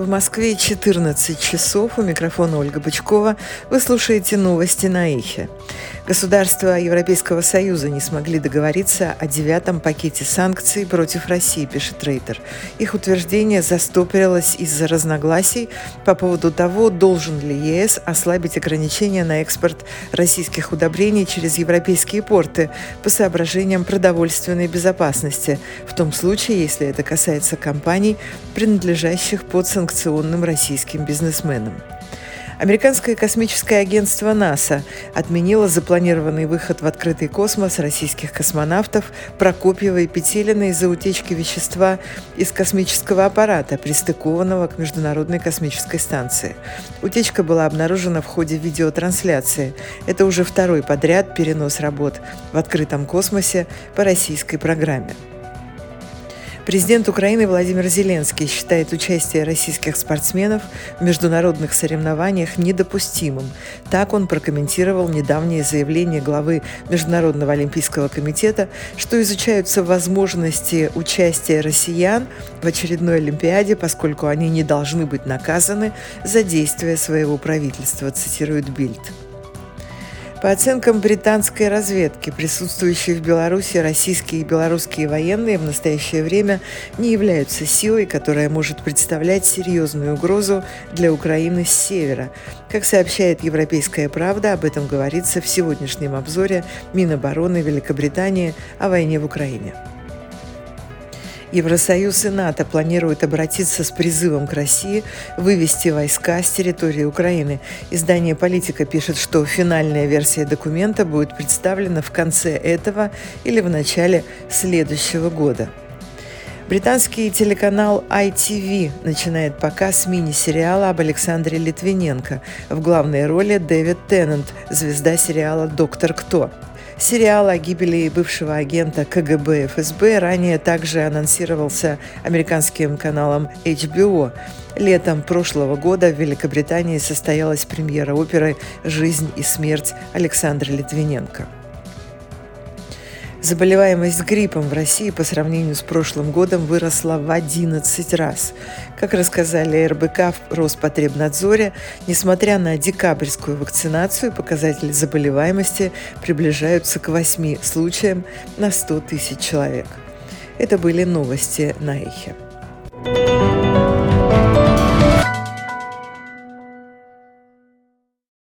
В Москве 14 часов. У микрофона Ольга Бычкова. Вы слушаете новости на Эхе. Государства Европейского Союза не смогли договориться о 9-м пакете санкций против России, пишет Рейтер. Их утверждение застопорилось из-за разногласий по поводу того, должен ли ЕС ослабить ограничения на экспорт российских удобрений через европейские порты по соображениям продовольственной безопасности, в том случае, если это касается компаний, принадлежащих подсанкционным российским бизнесменам. Американское космическое агентство НАСА отменило запланированный выход в открытый космос российских космонавтов Прокопьева и Петелина из-за утечки вещества из космического аппарата, пристыкованного к Международной космической станции. Утечка была обнаружена в ходе видеотрансляции. Это уже второй подряд перенос работ в открытом космосе по российской программе. Президент Украины Владимир Зеленский считает участие российских спортсменов в международных соревнованиях недопустимым. Так он прокомментировал недавнее заявление главы Международного олимпийского комитета, что изучаются возможности участия россиян в очередной Олимпиаде, поскольку они не должны быть наказаны за действия своего правительства, цитирует Бильд. По оценкам британской разведки, присутствующие в Беларуси российские и белорусские военные в настоящее время не являются силой, которая может представлять серьезную угрозу для Украины с севера. Как сообщает «Европейская правда», об этом говорится в сегодняшнем обзоре Минобороны Великобритании о войне в Украине. Евросоюз и НАТО планируют обратиться с призывом к России вывести войска с территории Украины. Издание «Политика» пишет, что финальная версия документа будет представлена в конце этого или в начале следующего года. Британский телеканал ITV начинает показ мини-сериала об Александре Литвиненко. В главной роли Дэвид Теннант, звезда сериала «Доктор Кто». Сериал о гибели бывшего агента КГБ ФСБ ранее также анонсировался американским каналом HBO. Летом прошлого года в Великобритании состоялась премьера оперы «Жизнь и смерть» Александра Литвиненко. Заболеваемость гриппом в России по сравнению с прошлым годом выросла в 11 раз. Как рассказали РБК в Роспотребнадзоре, несмотря на декабрьскую вакцинацию, показатели заболеваемости приближаются к 8 случаям на 100 тысяч человек. Это были новости на Эхе.